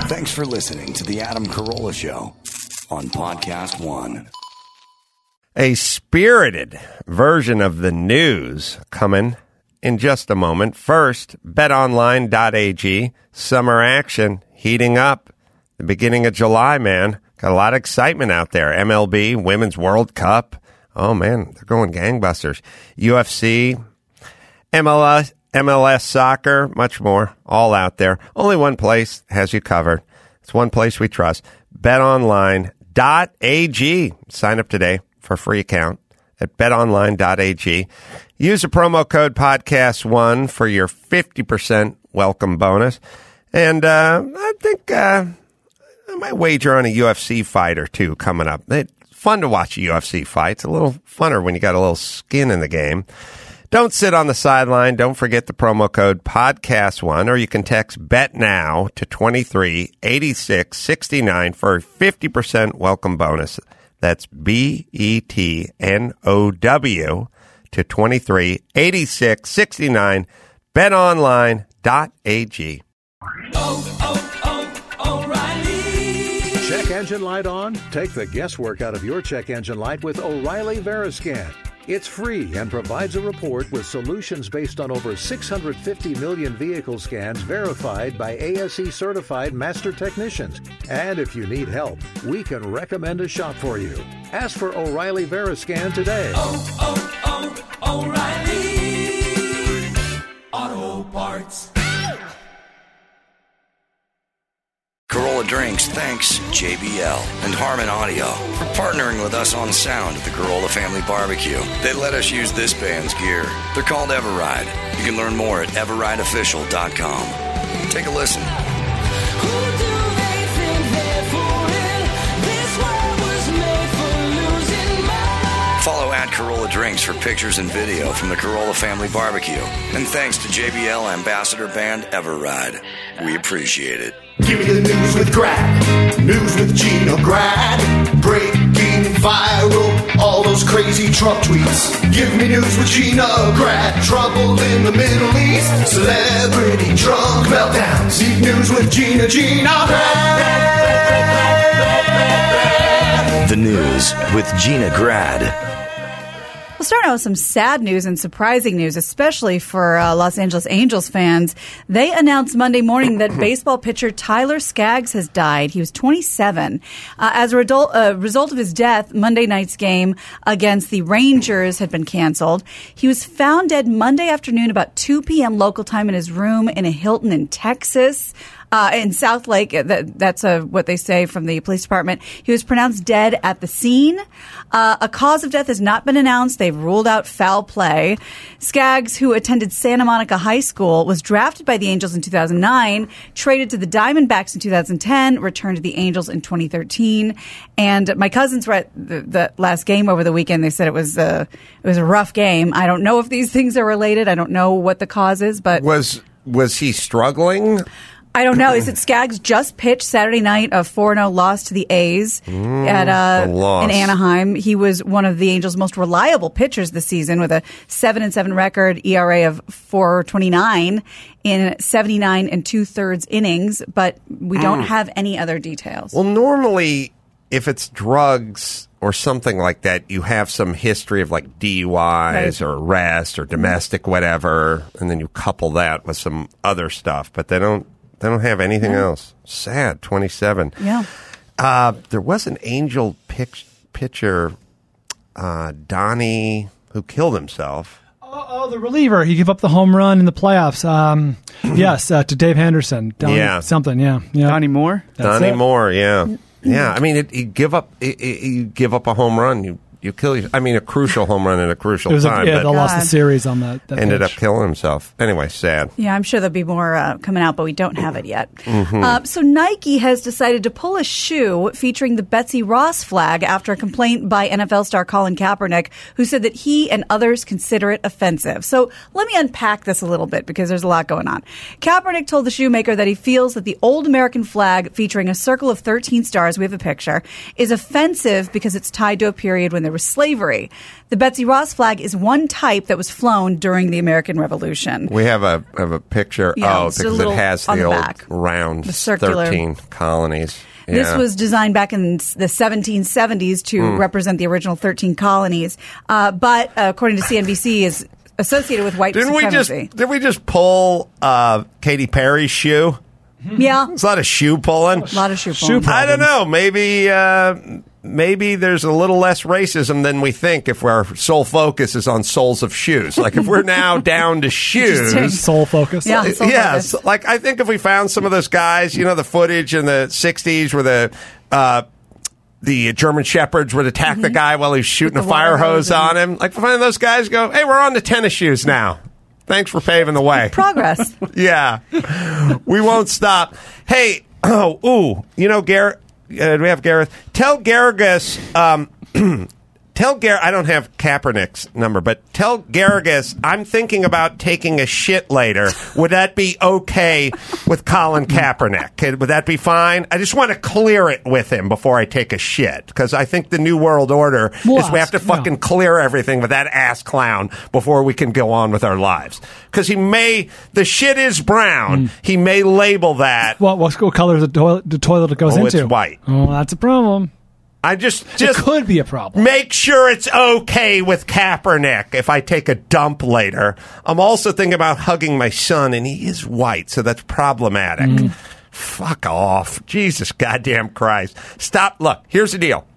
Thanks for listening to The Adam Carolla Show on Podcast One. A spirited version of the news coming in just a moment. First, betonline.ag. Summer action heating up. The beginning of July, man. Got a lot of excitement out there. MLB, Women's World Cup. Oh, man, they're going gangbusters. UFC, MLS soccer, much more. All out there. Only one place has you covered. It's one place we trust. betonline.ag. Sign up today for a free account at betonline.ag. Use the promo code podcast1 for your 50% welcome bonus. And I think I might wager on a UFC fight or two coming up. It's fun to watch a UFC fight. It's a little funner when you got a little skin in the game. Don't sit on the sideline. Don't forget the promo code podcast1, or you can text BET NOW to 238669 for a 50% welcome bonus. That's BETNOW to 238669. BetOnline.ag. O'Reilly. Check engine light on? Take the guesswork out of your check engine light with O'Reilly Veriscan. It's free and provides a report with solutions based on over 650 million vehicle scans verified by ASE certified master technicians. And if you need help, we can recommend a shop for you. Ask for O'Reilly Veriscan today. O'Reilly Auto Parts. Carolla Drinks thanks JBL and Harman Audio for partnering with us on sound at the Carolla Family Barbecue. They let us use this band's gear. They're called Everride. You can learn more at everrideofficial.com. Take a listen. Follow at Carolla Drinks for pictures and video from the Carolla Family Barbecue. And thanks to JBL Ambassador Band Everride. We appreciate it. Give me the news with Grad. News with Gina Grad. Breaking viral, all those crazy Trump tweets. Give me news with Gina Grad. Trouble in the Middle East. Celebrity drunk meltdowns. Need news with Gina Grad. The news with Gina Grad. We'll start out with some sad news and surprising news, especially for Los Angeles Angels fans. They announced Monday morning that baseball pitcher Tyler Skaggs has died. He was 27. As a result of his death, Monday night's game against the Rangers had been canceled. He was found dead Monday afternoon about 2 p.m. local time in his room in a Hilton in Texas. In South Lake, that's what they say from the police department. He was pronounced dead at the scene. A cause of death has not been announced. They've ruled out foul play. Skaggs, who attended Santa Monica High School, was drafted by the Angels in 2009, traded to the Diamondbacks in 2010, returned to the Angels in 2013. And my cousins were at the last game over the weekend. They said it was a rough game. I don't know if these things are related. I don't know what the cause is, but Was he struggling? I don't know. Is it Skaggs just pitched Saturday night a 4-0 loss to the A's in Anaheim? He was one of the Angels' most reliable pitchers this season with a 7-7 record, ERA of 4.29 in 79 2/3 innings, but we don't have any other details. Well, normally, if it's drugs or something like that, you have some history of like DUIs or arrest or domestic whatever, and then you couple that with some other stuff, but they don't have anything else. Sad, 27. Yeah. There was an Angel pitcher, Donnie, who killed himself. Oh, the reliever. He gave up the home run in the playoffs. Yes, to Dave Henderson. Donnie Moore? Donnie Moore, yeah. Yeah, I mean, you give up a home run, you kill you. I mean, a crucial home run at a crucial time. They lost the series on that ended pitch. up killing himself. Anyway, sad. Yeah, I'm sure there'll be more coming out, but we don't have it yet. Mm-hmm. So Nike has decided to pull a shoe featuring the Betsy Ross flag after a complaint by NFL star Colin Kaepernick, who said that he and others consider it offensive. So let me unpack this a little bit because there's a lot going on. Kaepernick told the shoemaker that he feels that the old American flag featuring a circle of 13 stars, we have a picture, is offensive because it's tied to a period when there was slavery. The Betsy Ross flag is one type that was flown during the American Revolution. We have a picture. Yeah, because it has the old back, round the circular 13 colonies. Yeah. This was designed back in the 1770s to represent the original 13 colonies. But according to CNBC, is associated with white supremacy. Did we just pull Katy Perry's shoe? Yeah. There's a lot of shoe pulling. A lot of shoe pulling. I don't know. Maybe there's a little less racism than we think if our sole focus is on soles of shoes. Like if we're now down to shoes. Sole focus. Yeah, yes. Focus. Like I think if we found some of those guys, the footage in the 60s where the German Shepherds would attack the guy while he's shooting a fire hose on him. Like if we find those guys go, hey, we're on to tennis shoes now. Thanks for paving the way. Progress. Yeah. We won't stop. Hey, Garrett, do we have Gareth? Tell Garrigus, I don't have Kaepernick's number, but tell Garrigus I'm thinking about taking a shit later. Would that be okay with Colin Kaepernick? Would that be fine? I just want to clear it with him before I take a shit, because I think the New World Order is we have to fucking clear everything with that ass clown before we can go on with our lives. Because the shit is brown. He may label that. What color is the toilet it goes into? It's white. Oh, that's a problem. I just it could be a problem. Make sure it's okay with Kaepernick if I take a dump later. I'm also thinking about hugging my son, and he is white, so that's problematic. Fuck off. Jesus goddamn Christ. Stop. Look, here's the deal.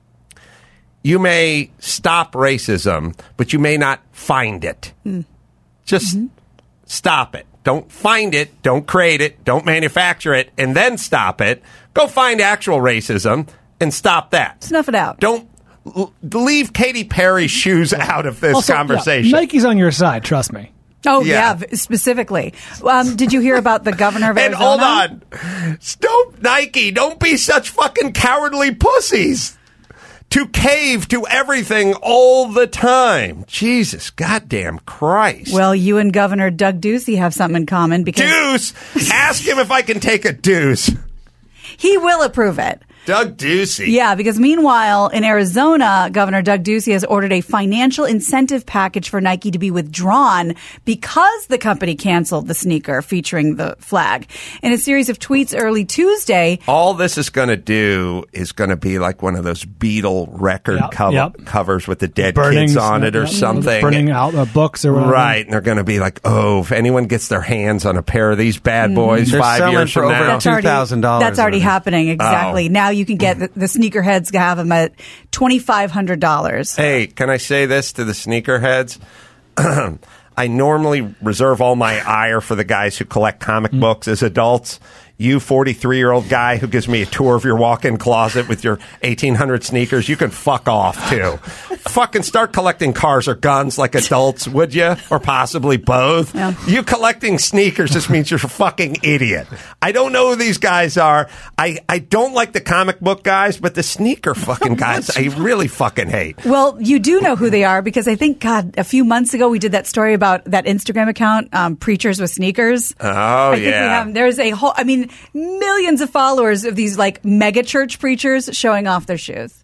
You may stop racism, but you may not find it. Just stop it. Don't find it. Don't create it. Don't manufacture it, and then stop it. Go find actual racism and stop that. Snuff it out. Don't leave Katy Perry's shoes out of this conversation. Yeah, Nike's on your side, trust me. Oh, yeah, specifically. Did you hear about the governor of Arizona? And hold on. Don't be such fucking cowardly pussies to cave to everything all the time. Jesus goddamn Christ. Well, you and Governor Doug Ducey have something in common. Because Deuce? Ask him if I can take a deuce. He will approve it. Doug Ducey. Yeah, because meanwhile, in Arizona, Governor Doug Ducey has ordered a financial incentive package for Nike to be withdrawn because the company canceled the sneaker featuring the flag. In a series of tweets early Tuesday, all this is going to do is going to be like one of those Beatle record covers with the dead kids on it or something. Burning out books or whatever. Right, and they're going to be like, if anyone gets their hands on a pair of these bad boys 5 years from now. $2,000. That's already happening, exactly. Now you can get the sneakerheads have them at $2,500. Hey, can I say this to the sneakerheads? I normally reserve all my ire for the guys who collect comic books as adults. You 43-year-old guy who gives me a tour of your walk-in closet with your 1,800 sneakers, you can fuck off, too. Fucking start collecting cars or guns like adults, would you? Or possibly both. Yeah. You collecting sneakers just means you're a fucking idiot. I don't know who these guys are. I don't like the comic book guys, but the sneaker fucking guys, I really fucking hate. Well, you do know who they are because I think, a few months ago we did that story about that Instagram account, Preachers with Sneakers. Oh, yeah. There's a whole, millions of followers of these like mega church preachers showing off their shoes.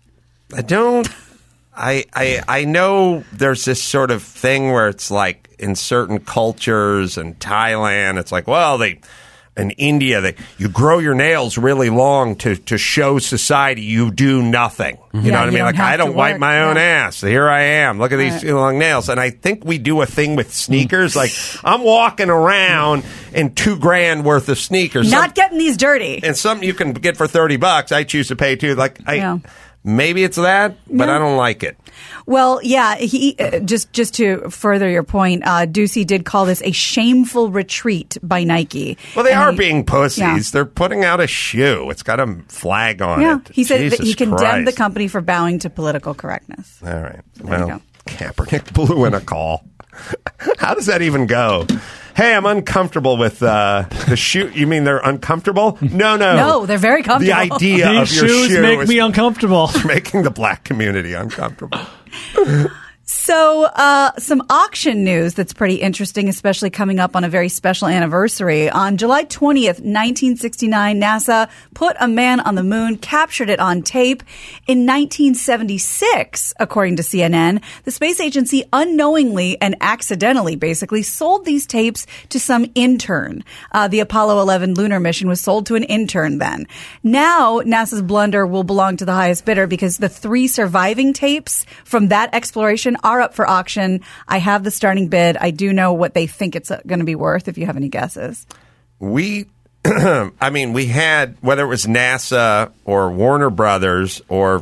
I know there's this sort of thing where it's like in certain cultures and Thailand, it's like, in India, you grow your nails really long to show society you do nothing. You know what I mean? Like, I don't wipe my own ass. Here I am. Look at these long nails. And I think we do a thing with sneakers. Like, I'm walking around in $2,000 worth of sneakers. Not getting these dirty. And some you can get for $30. I choose to pay too. Like, maybe it's that, but I don't like it. Well, yeah, he just to further your point, Ducey did call this a shameful retreat by Nike. Well, they are being pussies. Yeah. They're putting out a shoe. It's got a flag on it. He said that he condemned the company for bowing to political correctness. All right. Well, Kaepernick blew in a call. How does that even go? Hey, I'm uncomfortable with the shoe. You mean they're uncomfortable? No, they're very comfortable. The idea These of your shoes shoe make me uncomfortable. Making the black community uncomfortable. So, some auction news that's pretty interesting, especially coming up on a very special anniversary. On July 20th, 1969, NASA put a man on the moon, captured it on tape. In 1976, according to CNN, the space agency unknowingly and accidentally, basically, sold these tapes to some intern. The Apollo 11 lunar mission was sold to an intern then. Now, NASA's blunder will belong to the highest bidder because the 3 surviving tapes from that exploration are up for auction. I have the starting bid. I do know what they think it's going to be worth, if you have any guesses. We had, whether it was NASA or Warner Brothers or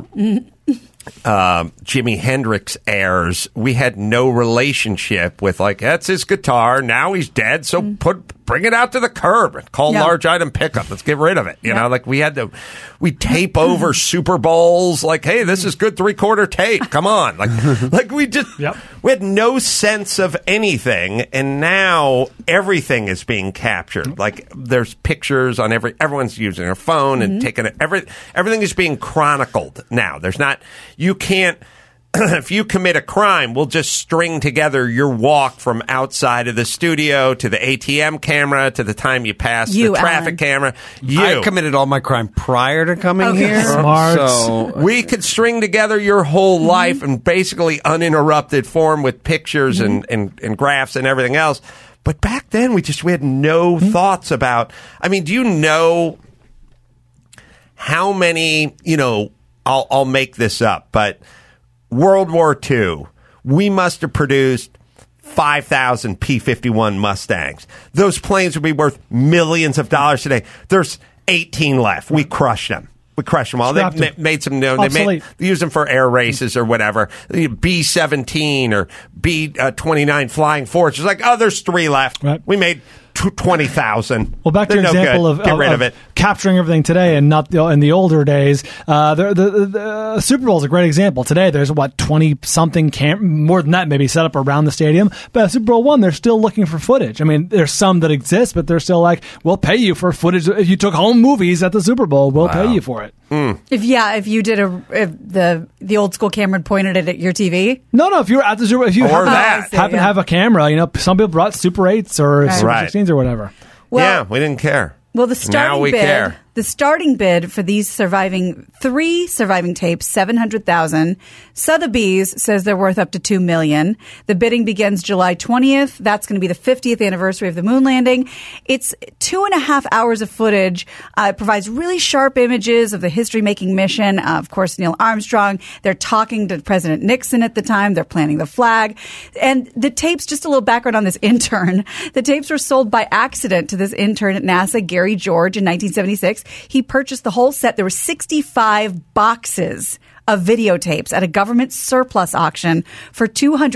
Jimi Hendrix heirs, we had no relationship with, like, that's his guitar. Now he's dead, so bring it out to the curb and call large item pickup. Let's get rid of it. You know, like we tape over Super Bowls. Like, hey, this is good 3/4 tape. Come on. Like we just, we had no sense of anything. And now everything is being captured. Like, there's pictures on everyone's using their phone and taking it. Everything is being chronicled now. There's not, you can't, if you commit a crime, we'll just string together your walk from outside of the studio to the ATM camera to the time you pass the traffic camera. I committed all my crime prior to coming here. Smart. So we could string together your whole life in basically uninterrupted form with pictures and graphs and everything else. But back then, we had no thoughts about, I mean, do you know how many, I'll make this up, but World War II, we must have produced 5,000 P-51 Mustangs. Those planes would be worth millions of dollars today. There's 18 left. We crushed them. All. They made some, they used them for air races or whatever. B-17 or B-29 Flying Fortress. Like, there's 3 left. Right. We made 20,000. Well, back to your example of get rid of it. Capturing everything today and not in the older days. The Super Bowl is a great example. Today, there's 20-something more than that maybe set up around the stadium. But Super Bowl I, they're still looking for footage. I mean, there's some that exist, but they're still like, we'll pay you for footage. If you took home movies at the Super Bowl, we'll pay you for it. If you did the old school camera pointed it at your TV. No, if you were at the Super Bowl, if you happen to have a camera, some people brought Super 8s or Super 16s or whatever. Well, we didn't care. Well, the starting care. The starting bid for these 3 surviving tapes, $700,000. Sotheby's says they're worth up to $2 million. The bidding begins July 20th. That's going to be the 50th anniversary of the moon landing. It's 2.5 hours of footage. It provides really sharp images of the history-making mission. Of course, Neil Armstrong. They're talking to President Nixon at the time. They're planting the flag. And the tapes, just a little background on this intern. The tapes were sold by accident to this intern at NASA, Gary George, in 1976. He purchased the whole set. There were 65 boxes of videotapes at a government surplus auction for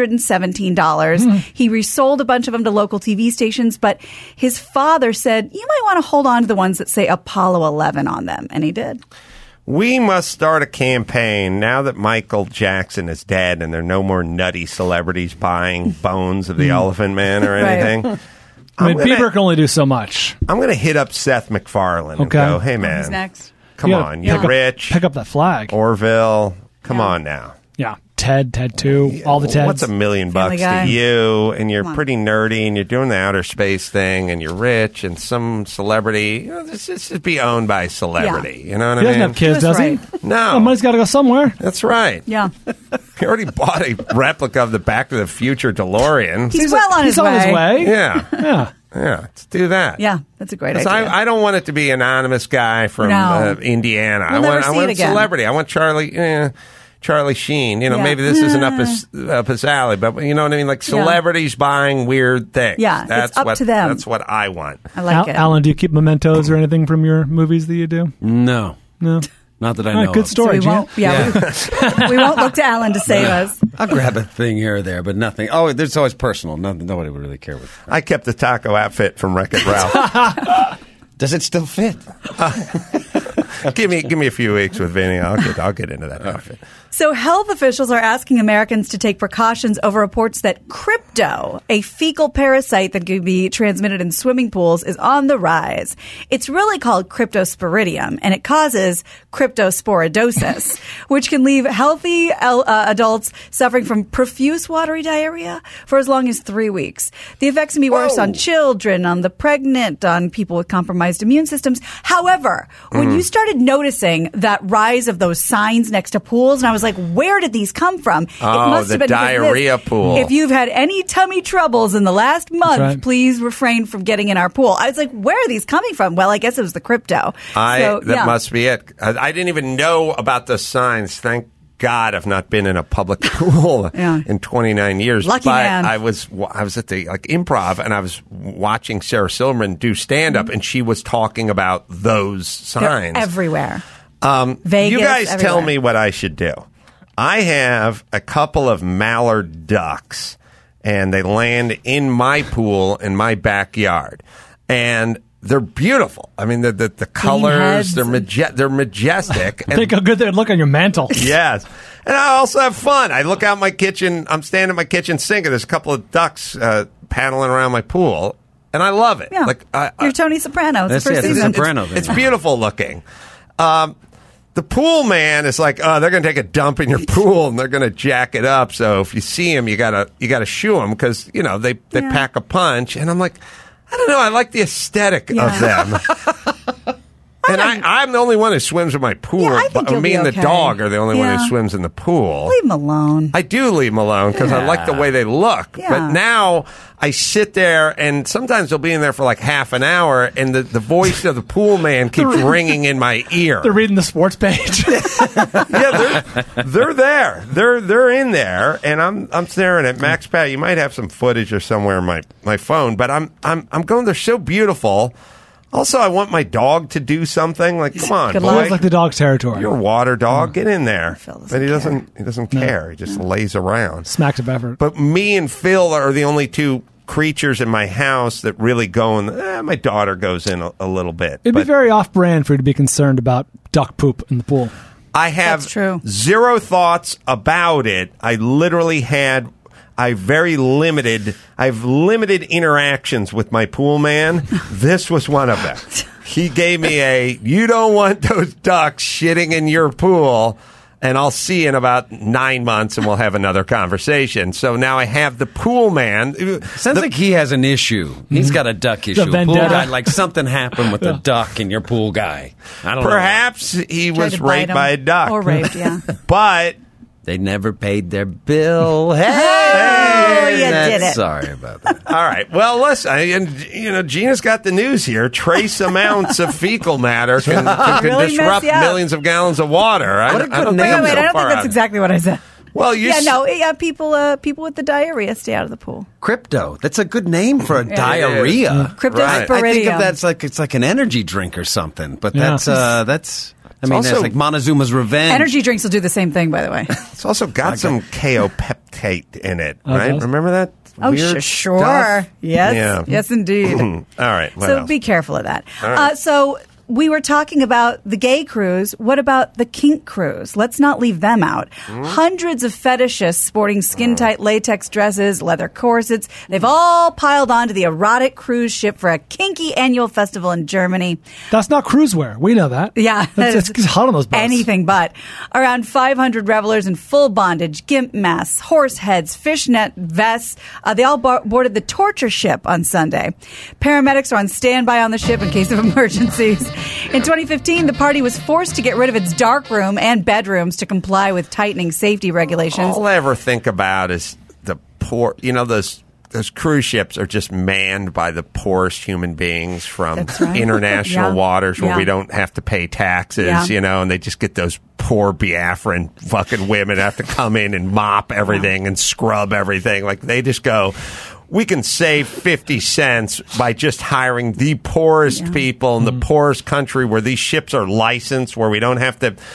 $217. He resold a bunch of them to local TV stations, but his father said, you might want to hold on to the ones that say Apollo 11 on them, and he did. We must start a campaign now that Michael Jackson is dead and there are no more nutty celebrities buying bones of the Elephant Man or anything. Right. Bieber can only do so much. I'm going to hit up Seth MacFarlane and go, hey, man. Who's next? Come on. You're rich. Pick up that flag. Orville. Come on now. Yeah. Ted 2, all the Teds. What's $1 million to you? And you're pretty nerdy and you're doing the outer space thing and you're rich and some celebrity. This should be owned by celebrity. You know what I mean? He doesn't have kids, does he? No. The money's got to go somewhere. That's right. Yeah. He already bought a replica of the Back to the Future DeLorean. He's well on his way. Yeah. Yeah. Yeah, let's do that. Yeah, that's a great idea. I don't want it to be an anonymous guy from Indiana. We'll I want a celebrity. I want Charlie Sheen. Maybe this isn't up his alley, but you know what I mean? Like celebrities buying weird things. Yeah, that's it's up to them. That's what I want. I like it. Alan, do you keep mementos or anything from your movies that you do? No. Not that I know. Good story, so we won't look to Alan to save us. I'll grab a thing here or there, but nothing. Oh, there's always personal. Nobody would really care what. I kept the taco outfit from Wreck-It Ralph. Does it still fit? Give me a few weeks with Vinny. I'll get into that outfit. So health officials are asking Americans to take precautions over reports that crypto, a fecal parasite that could be transmitted in swimming pools, is on the rise. It's really called cryptosporidium, and it causes cryptosporidosis, which can leave healthy adults suffering from profuse watery diarrhea for as long as 3 weeks. The effects can be worse on children, on the pregnant, on people with compromised immune systems. However, when you started noticing that rise of those signs next to pools, and I was like, where did these come from? It must have been diarrhea pool. If you've had any tummy troubles in the last month, right. please refrain from getting in our pool. I was like, where are these coming from? Well, I guess it was the crypto. That must be it. I didn't even know about the signs. Thank God I've not been in a public pool in 29 years. Lucky but man. I was at the improv, and I was watching Sarah Silverman do stand-up, and she was talking about those signs. They're everywhere. Vegas, you guys everywhere. tell me what I should do. I have a couple of mallard ducks, and they land in my pool in my backyard, and they're beautiful. I mean, the colors, heads. they're majestic. And Think how good they'd look on your mantle. yes. And I also have fun. I look out my kitchen. I'm standing at my kitchen sink, and there's a couple of ducks paddling around my pool, and I love it. Yeah. You're Tony Soprano. It's the first the season. Soprano. It's beautiful looking. The pool man is like, oh, they're going to take a dump in your pool and they're going to jack it up. So if you see them, you gotta shoo them because they pack a punch. And I'm like, I don't know. I like the aesthetic of them. And I'm the only one who swims in my pool. Yeah, I think but you'll me be and the okay. dog are the only one Yeah. who swims in the pool. Leave them alone. I do leave them alone because I like the way they look. Yeah. But now I sit there, and sometimes they'll be in there for like half an hour, and the voice of the pool man keeps ringing in my ear. They're reading the sports page. Yeah, they're there. They're in there, and I'm staring at Max Pat. You might have some footage or somewhere in my phone, but I'm going. They're so beautiful. Also, I want my dog to do something. Like, come on, Good boy. luck. Feels like the dog's territory. You're a water dog. Get in there. Phil doesn't But he care. doesn't care. He just lays around. Smacks of effort. But me and Phil are the only two creatures in my house that really go in. My daughter goes in a little bit. It'd be But very off-brand for you to be concerned about duck poop in the pool. I have That's true. zero thoughts about it. I literally I've limited interactions with my pool man. This was one of them. He gave me you don't want those ducks shitting in your pool, and I'll see you in about 9 months, and we'll have another conversation. So now I have the pool man. Sounds like he has an issue. He's got a duck issue. Pool vendetta. guy, like something happened with the duck and your pool guy. I don't know. Perhaps he Tried was to bite raped him. by a duck. Or raped, yeah. But They never paid their bill. Hey! you did it. Sorry about that. all right. Well, listen, Gina's got the news here. Trace amounts of fecal matter can Really mess disrupt you up. millions of gallons of water. What a good I don't name. think I'm Wait, so I don't far think that's out. exactly what I said. Well, People with the diarrhea stay out of the pool. Crypto. That's a good name for a diarrhea. Cryptosporidium. I think of that's like it's like an energy drink or something. But Yeah. that's. I mean, also- that's like Montezuma's Revenge. Energy drinks will do the same thing, by the way. It's also got some kaopeptate in it, Oh, right? does? Remember that? Oh, weird sure. stuff? Yes. Yeah. Yes, indeed. All right. What So else? be careful of that. All right. So we were talking about the gay cruise. What about the kink cruise? Let's not leave them out. Hundreds of fetishists sporting skin-tight latex dresses, leather corsets. They've all piled onto the erotic cruise ship for a kinky annual festival in Germany. That's not cruise wear. We know that. Yeah. It's hot on those boats. Anything but. Around 500 revelers in full bondage, gimp masks, horse heads, fishnet vests. They all boarded the torture ship on Sunday. Paramedics are on standby on the ship in case of emergencies. In 2015, the party was forced to get rid of its dark room and bedrooms to comply with tightening safety regulations. All I ever think about is the poor. Those cruise ships are just manned by the poorest human beings from That's right. international Yeah. waters where Yeah. we don't have to pay taxes, Yeah. and they just get those poor Biafran fucking women have to come in and mop everything and scrub everything. Like they just go, we can save 50 cents by just hiring the poorest people in the poorest country where these ships are licensed, where we don't have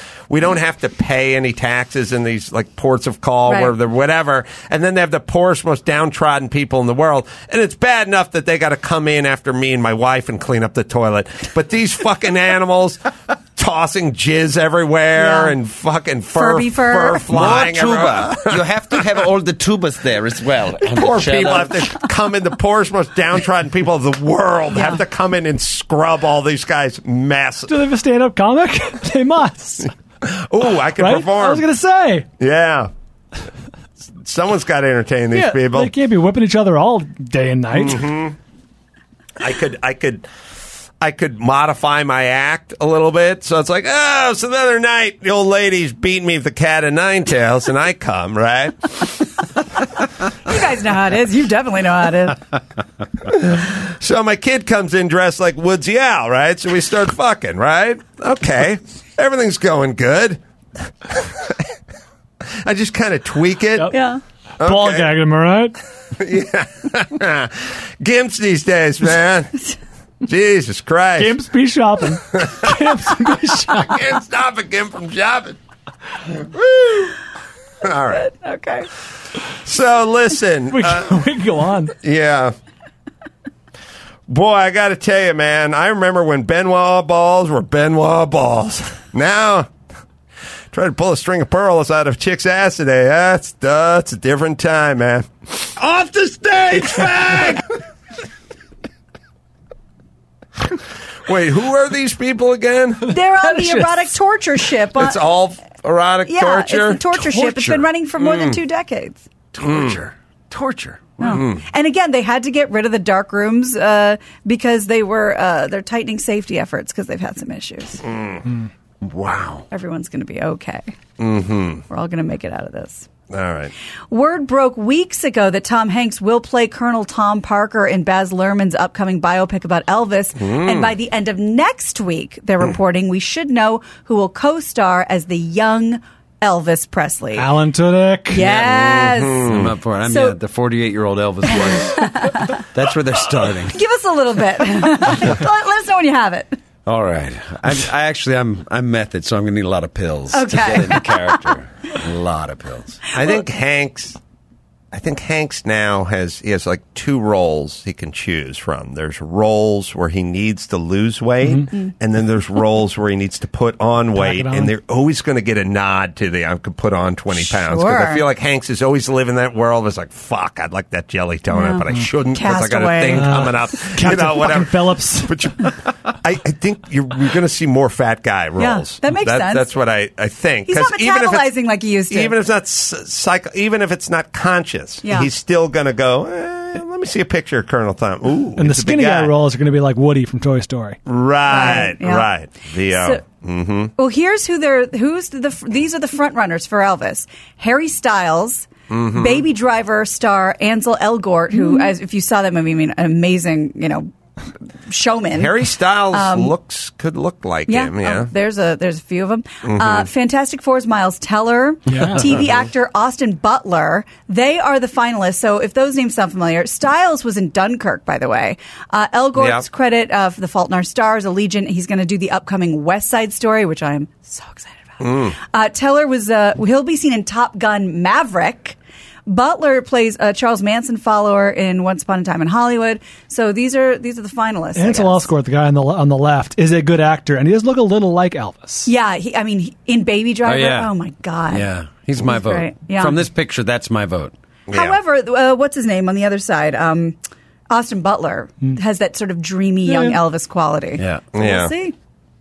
to pay any taxes in these like ports of call Right. where they're whatever. And then they have the poorest, most downtrodden people in the world. And it's bad enough that they got to come in after me and my wife and clean up the toilet. But these fucking animals tossing jizz everywhere Yeah. and fucking Furby fur. flying More everywhere. tuba. You have to have all the tubas there as well. And Poor the cello. people have to come in. The poorest, most downtrodden people of the world Yeah. have to come in and scrub all these guys' mess. Do they have a stand-up comic? They must. Ooh, I can Right? perform. I was going to say. Yeah. Someone's got to entertain these Yeah, people. they can't be whipping each other all day and night. I could modify my act a little bit. So it's like, oh, so the other night the old lady's beating me with the cat of nine tails and I come, right? You guys know how it is. You definitely know how it is. So my kid comes in dressed like Woodsy Owl, right? So we start fucking, right? Okay. Everything's going good. I just kind of tweak it. Yep. Yeah. Ball gagging him, all right? Gimps these days, man. Jesus Christ. Gimps be shopping. Gimps be shopping. I can't stop a Gimp from shopping. Woo. All right. Okay. So listen. We can go on. Yeah. Boy, I got to tell you, man, I remember when Benoit balls were Benoit balls. Now, try to pull a string of pearls out of a chick's ass today. That's a different time, man. Off the stage, fag! Wait, who are these people again? They're on the erotic torture ship. It's all erotic torture? It's the torture ship. It's been running for more than 2 decades. Torture. No. And again, they had to get rid of the dark rooms because they're tightening safety efforts because they've had some issues. Wow. Everyone's going to be okay. Mm-hmm. We're all going to make it out of this. All right. Word broke weeks ago that Tom Hanks will play Colonel Tom Parker in Baz Luhrmann's upcoming biopic about Elvis. And by the end of next week, they're reporting we should know who will co-star as the young Elvis Presley. Alan Tudyk. Yes. I'm up for it. The 48-year-old Elvis voice. That's where they're starting. Give us a little bit. Let us know when you have it. All right. I'm method, so I'm going to need a lot of pills to Okay. get into character. A lot of pills. I think Hanks now has like 2 roles he can choose from. There's roles where he needs to lose weight, and then there's roles where he needs to put on weight, it on. and they're always going to get a nod to I could put on 20 pounds. Because Sure. I feel like Hanks is always living that world. It's like, fuck, I'd like that jelly donut, Yeah. but I shouldn't because I got a Castaway. thing coming up. Captain whatever. fucking Phillips. But I think you're going to see more fat guy roles. that makes sense. That's what I think. He's 'Cause not even if it's- metabolizing like he used to. Even if it's not even if it's not conscious, Yeah. he's still going to go, let me see a picture of Colonel Tom. Ooh, And the it's a big skinny guy roles are going to be like Woody from Toy Story. Right, Right, yeah. right. Well, here's these are the front runners for Elvis. Harry Styles, Baby Driver star Ansel Elgort, who, as if you saw that movie, I mean, an amazing, showman. Harry Styles could look like him. Yeah. Oh, there's a few of them. Fantastic Four's Miles Teller, Yeah. TV actor Austin Butler. They are the finalists. So if those names sound familiar, Styles was in Dunkirk, by the way. Elgort's Yep. credit for The Fault in Our Stars, Allegiant. He's going to do the upcoming West Side Story, which I am so excited about. Teller he'll be seen in Top Gun Maverick. Butler plays a Charles Manson follower in Once Upon a Time in Hollywood. So these are the finalists. I Ansel guess. Elgort, the guy on the left, is a good actor, and he does look a little like Elvis. Yeah, in Baby Driver. Oh, yeah. Oh my God. Yeah. He's my vote. great. Yeah. From this picture, that's my vote. Yeah. However, what's his name on the other side? Austin Butler has that sort of dreamy young Yeah. Elvis quality. Yeah. So Yeah. We'll see.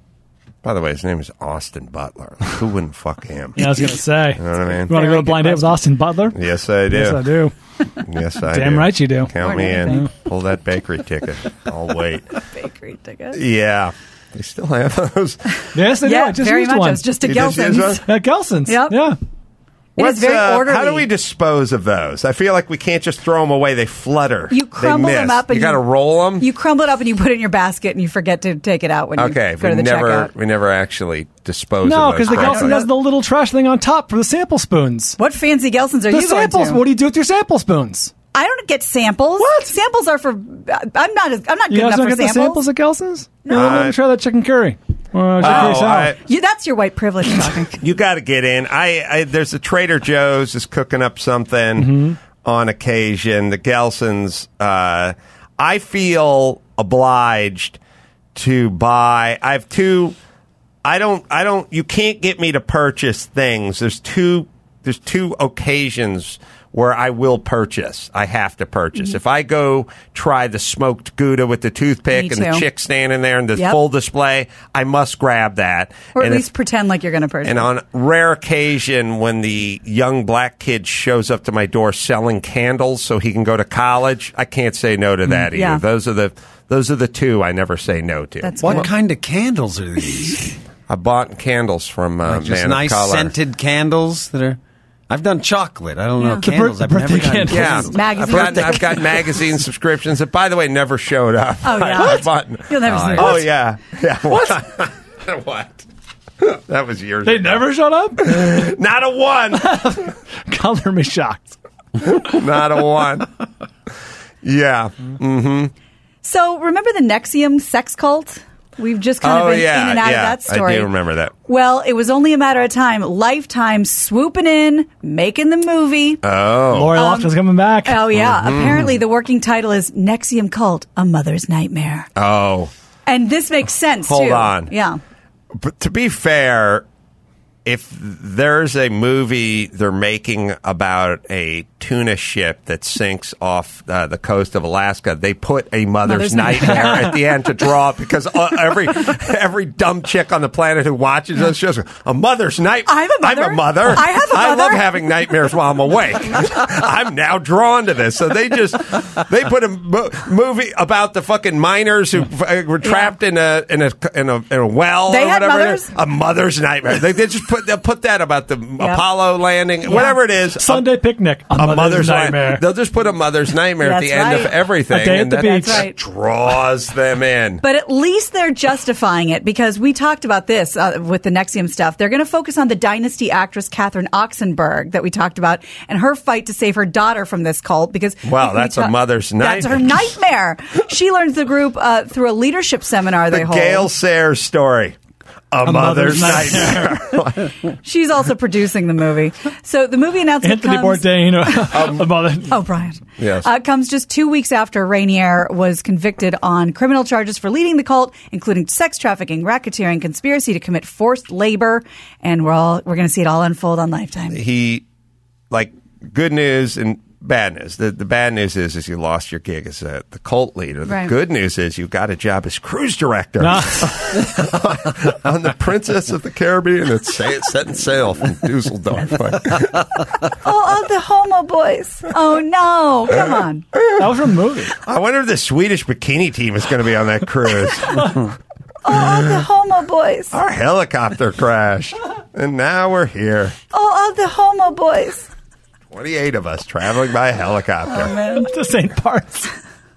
By the way, his name is Austin Butler. Who wouldn't fuck him? Yeah, I was going to say. You know what I mean? You want to go Very to blind good date with Austin Butler? Yes, I do. Yes, I do. Yes, I Damn do. right you do. Count Or me in. anything. Pull that bakery ticket. I'll wait. Bakery ticket. Yeah. They still have those. Yes, they do. Yeah, I just very used much. one. I was just a You just used Gelson's. one? Gelson's. Yep. Yeah. It is very orderly. How do we dispose of those? I feel like we can't just throw them away. They flutter. You crumble They them miss. up and you got to roll them. You crumble it up and you put it in your basket and you forget to take it out when you Okay, go to the checkout. we never actually dispose No, of those. because the correctly. Gelson does the little trash thing on top for the sample spoons. What fancy Gelson's are The you going samples. to? What do you do with your sample spoons? I don't get samples. What? Samples are for. I'm not good You enough guys don't for get the samples at Gelson's? No. Let me try that chicken curry. Chicken curry salad. That's your white privilege talking. You got to get in. There's a Trader Joe's is cooking up something on occasion. The Gelson's. I feel obliged to buy. I have two I don't. You can't get me to purchase things. There's two occasions where I will purchase. I have to purchase. Mm-hmm. If I go try the smoked Gouda with the toothpick and the chick standing there and the full display, I must grab that. Or at least pretend like you're going to purchase. And on rare occasion, when the young black kid shows up to my door selling candles so he can go to college, I can't say no to that either. Yeah. Those are the two I never say no to. What kind of candles are these? I bought candles from Just Man nice of Color. scented candles that are. I've done chocolate. I don't know Yeah. candles. I've never birthday done candles. Yeah, Magazines. I've got magazine subscriptions that, by the way, never showed up. Oh, yeah. I bought- You'll never see Oh it. yeah. What? What? That was years They ago. never showed up? Not a one. Color me shocked. Not a one. Yeah. So remember the Nexium sex cult? We've just kind of been in and out of that story. I do remember that. Well, it was only a matter of time. Lifetime swooping in, making the movie. Lori Loughlin's coming back. Oh, yeah. Apparently, the working title is Nexium Cult, A Mother's Nightmare. Oh. And this makes sense, Hold too. on. Yeah. But to be fair, if there's a movie they're making about a tuna ship that sinks off the coast of Alaska, they put a mother's nightmare at the end to draw it because every dumb chick on the planet who watches those shows, a mother's nightmare. I'm a mother. I'm a mother. I have a I love mother. having nightmares while I'm awake. I'm now drawn to this. So they put a movie about the fucking miners who were trapped in a well. They or had whatever it mothers? is. A mother's nightmare. They just put that about the Apollo landing, whatever it is. Sunday picnic. A mother's nightmare. They'll just put a mother's nightmare at That's the end of right. everything. A day at and the that beach. That's right. draws them in. But at least they're justifying it because we talked about this with the Nexium stuff. They're going to focus on the Dynasty actress Catherine Oxenberg that we talked about and her fight to save her daughter from this cult because Wow, that's a mother's That's her nightmare. nightmare. She learns the group through a leadership seminar they The hold. Gail Sayers story. A mother's nightmare. She's also producing the movie. So the movie announcement Anthony comes... Bourdain. a mother. Oh, Brian. Yes. Comes just 2 weeks after Rainier was convicted on criminal charges for leading the cult, including sex trafficking, racketeering, conspiracy to commit forced labor, and we're going to see it all unfold on Lifetime. Good news and bad news. The bad news is you lost your gig as the cult leader. The Right. good news is you got a job as cruise director Nah. on the Princess of the Caribbean. It's setting sail from Dusseldorf. Oh, the homo boys. Oh, no. Come on. That was from the movie. I wonder if the Swedish bikini team is going to be on that cruise. Oh, the homo boys. Our helicopter crashed, and now we're here. Oh, the homo boys. 28 of us traveling by helicopter. The same parts.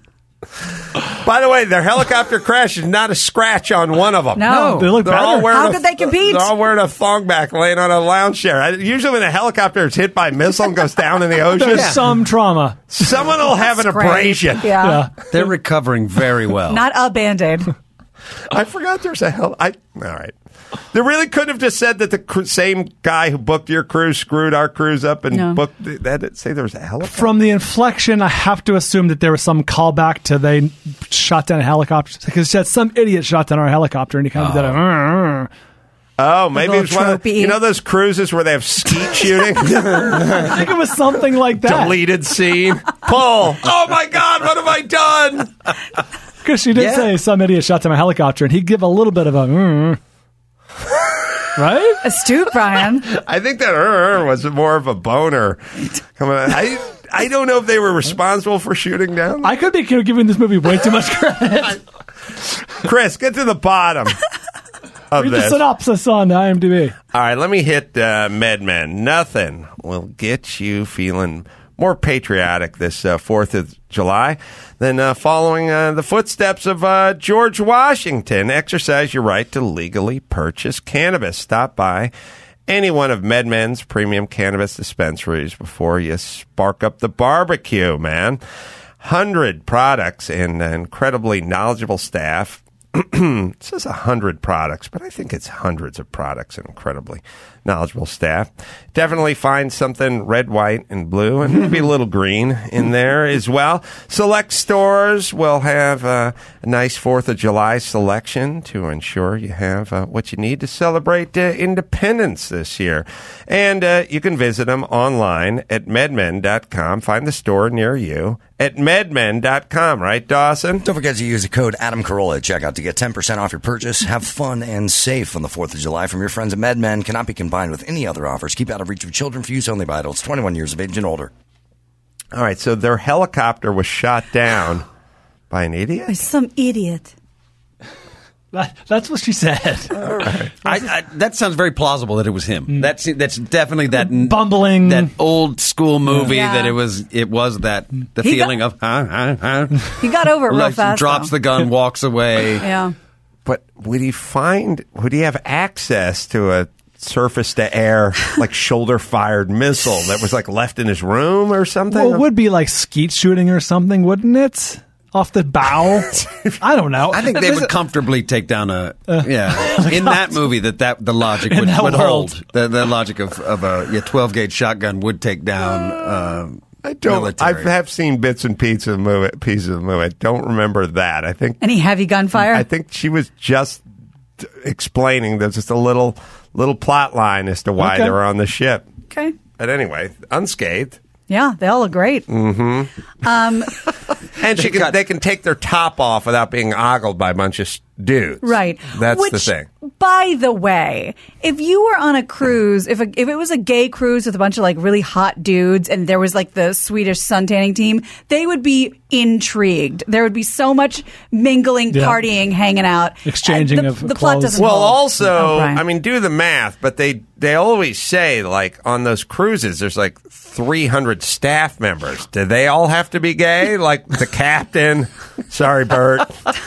By the way, their helicopter crash is not a scratch on one of them. No. They look They're all better. wearing How could they compete? They're all wearing a thong back laying on a lounge chair. Usually when a helicopter is hit by a missile and goes down in the ocean, There's some trauma. someone will have an Great. abrasion. Yeah. They're recovering very well. Not a Band-Aid. I forgot there's a all right. They really could have just said that the same guy who booked your cruise screwed our cruise up and booked that. Say there was a helicopter. From the inflection, I have to assume that there was some callback to they shot down a helicopter. Because it said some idiot shot down our helicopter and he kind of did a... Oh, maybe it was one of tropey. those cruises where they have skeet shooting. I think it was something like that. Deleted scene. Pull. Oh my God! What have I done? Because she did say some idiot shot down my helicopter and he'd give a little bit of a... Right? Astute, Brian. I think that was more of a boner. Come on, I don't know if they were responsible for shooting down. I could be giving this movie way too much credit. Chris, get to the bottom of Read the this. synopsis on IMDb. All right, let me hit MedMen. Nothing will get you feeling more patriotic this 4th of July than following the footsteps of George Washington. Exercise your right to legally purchase cannabis. Stop by any one of MedMen's premium cannabis dispensaries before you spark up the barbecue, man. 100 products and incredibly knowledgeable staff it says 100 products, but I think it's hundreds of products and incredibly knowledgeable staff. Definitely find something red, white, and blue, and maybe a little green in there as well. Select stores will have a nice 4th of July selection to ensure you have what you need to celebrate independence this year. And you can visit them online at medmen.com. Find the store near you at medmen.com, right, Dawson? Don't forget to use the code Adam Carolla at checkout to get 10% off your purchase. Have fun and safe on the 4th of July from your friends at MedMen. Cannot be combined with any other offers. Keep out of reach of children, for use only by adults 21 years of age and older. All right, so their helicopter was shot down by an idiot? By some idiot. That's what she said. All right. That sounds very plausible that it was him. That's definitely that bumbling, that old school movie Yeah. that it was that the feeling of He got over it real like, fast. drops though. the gun, walks away. Yeah. But would he have access to a surface-to-air, like shoulder-fired missile that was like left in his room or something? Well, it would be like skeet shooting or something, wouldn't it? Off the bow? I don't know. I think they would comfortably take down in that movie that the logic would hold. The logic of a 12-gauge shotgun would take down I don't. military. I have seen bits and pieces of the movie. I don't remember that. I think Any heavy gunfire? I think she was just explaining there's just a little plot line as to why Okay. they were on the ship. Okay. But anyway, unscathed. Yeah, they all look great. And they can take their top off without being ogled by a bunch of dudes. Right. That's the thing. By the way, if you were on a cruise, if it was a gay cruise with a bunch of like really hot dudes and there was like the Swedish suntanning team, they would be intrigued. There would be so much mingling, Yeah. partying, hanging out. Exchanging the of plot clothes. doesn't Well, hold. also, Oh, Brian. I mean, do the math, but they always say, like, on those cruises, there's like 300 staff members. Do they all have to be gay? Like the captain? Sorry, Bert.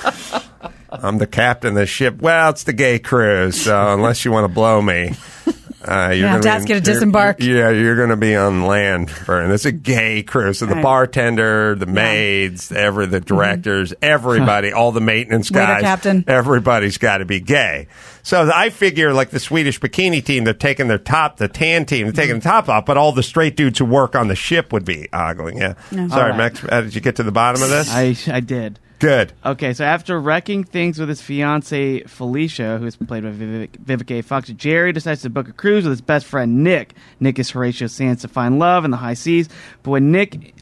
I'm the captain of the ship. Well, it's the gay cruise, so unless you want to blow me, you're have to ask you to disembark. You're going to be on land. And it's a gay cruise. So the Right. bartender, the maids, the directors, everybody, all the maintenance Waiter guys, captain. everybody's got to be gay. So I figure, like the Swedish bikini team, they're taking the tan team, they're taking the top off, but all the straight dudes who work on the ship would be ogling. Yeah. Sorry, All right. Max. Did you get to the bottom of this? I did. Good. Okay, so after wrecking things with his fiancee Felicia, who's played by Vivica A. Fox, Jerry decides to book a cruise with his best friend Nick. Nick is Horatio Sands to find love in the high seas. But when Nick,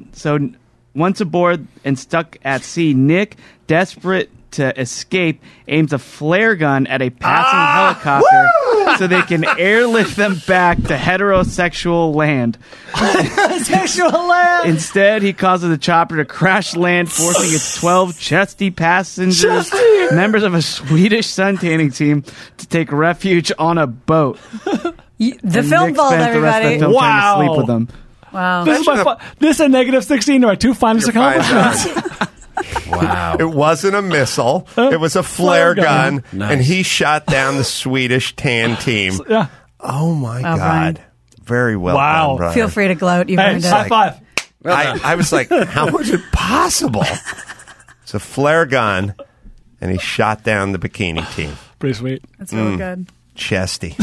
once aboard and stuck at sea, Nick, desperate to escape, aims a flare gun at a passing helicopter so they can airlift them back to heterosexual land. Sexual land. Instead, he causes the chopper to crash land, forcing its 12 chesty passengers, members of a Swedish suntanning team, to take refuge on a boat. The And film Nick vault, spent the rest of the everybody. film trying to Wow. sleep with them. Wow. This is a negative 16 to my two finest accomplishments. Wow. It wasn't a missile. It was a flare gun. gun, Nice. and he shot down the Swedish tan team. Yeah. Oh my God! Brian. Very well Wow. done, Brian. Feel free to gloat. You've Hey, earned high it. five. I was like, how was it possible? It's a flare gun, and he shot down the bikini team. Pretty sweet. That's really good. Chesty.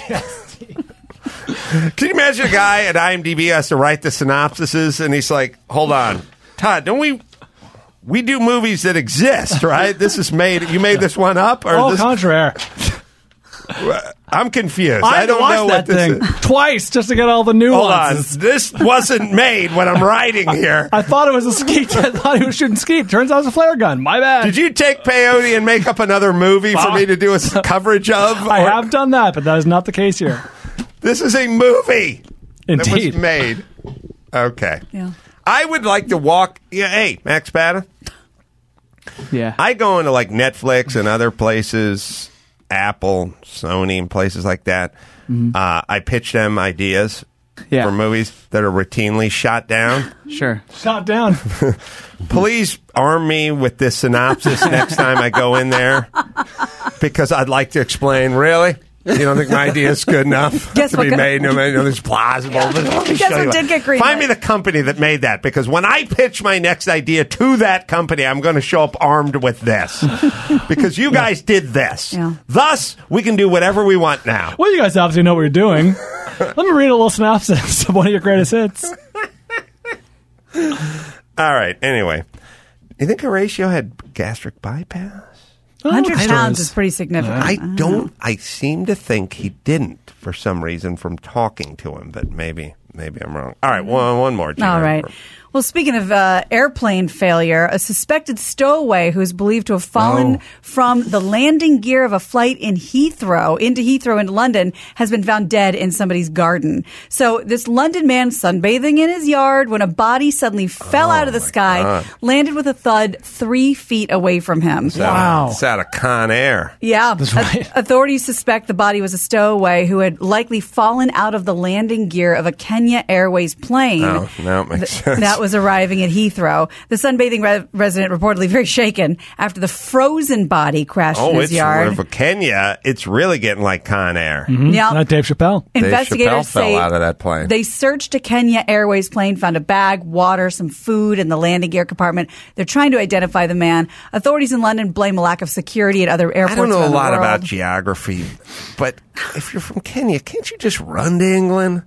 Can you imagine a guy at IMDb has to write the synopsises, and he's like, hold on, Todd, don't we do movies that exist, right? This is made. You made this one up, or Oh, this? contraire. I'm confused. I I don't watched know that what this thing is. twice just to get all the Hold on, nuances. this wasn't made when I'm writing here. I thought it was a skeet. I thought he was shooting skeet. Turns out it was a flare gun. My bad. Did you take peyote and make up another movie for me to do a coverage of? I Or- have done that, but that is not the case here. This is a movie that Indeed. was made. Okay. Yeah. I would like to walk. Yeah, hey, Max Bada. Yeah. I go into like Netflix and other places, Apple, Sony, and places like that. I pitch them ideas Yeah. for movies that are routinely shot down. Sure. Shot down. Please arm me with this synopsis next time I go in there, because I'd like to explain. Really? You don't think my idea is good enough Guess to what be kind- made? No, it's plausible. But let me Guess show what you did get greenlit? Find me the company that made that, because when I pitch my next idea to that company, I'm going to show up armed with this. Because you guys did this. Yeah. Thus, we can do whatever we want now. Well, you guys obviously know what you're doing. Let me read a little synopsis of one of your greatest hits. All right. Anyway, you think Horatio had gastric bypass? 100 I pounds don't- is pretty significant. I don't. I seem to think he didn't for some reason from talking to him, but maybe I'm wrong. All right, one more. Gina. All right. Well, speaking of airplane failure, a suspected stowaway who is believed to have fallen from the landing gear of a flight into Heathrow in London has been found dead in somebody's garden. So this London man sunbathing in his yard when a body suddenly fell out of the sky, God. landed with a thud 3 feet away from him. It's out of Con Air. Yeah. That's right. Authorities suspect the body was a stowaway who had likely fallen out of the landing gear of a Kenya Airways plane. Oh, now it makes sense. That was arriving at Heathrow. The sunbathing resident reportedly very shaken after the frozen body crashed in his yard. For Kenya, it's really getting like Con Air. Yeah. Not Dave Chappelle. Investigators Chappelle fell say out of that plane. They searched a Kenya Airways plane, found a bag, water, some food in the landing gear compartment. They're trying to identify the man. Authorities in London blame a lack of security at other airports I don't know a around the lot world. about geography, but if you're from Kenya, can't you just run to England?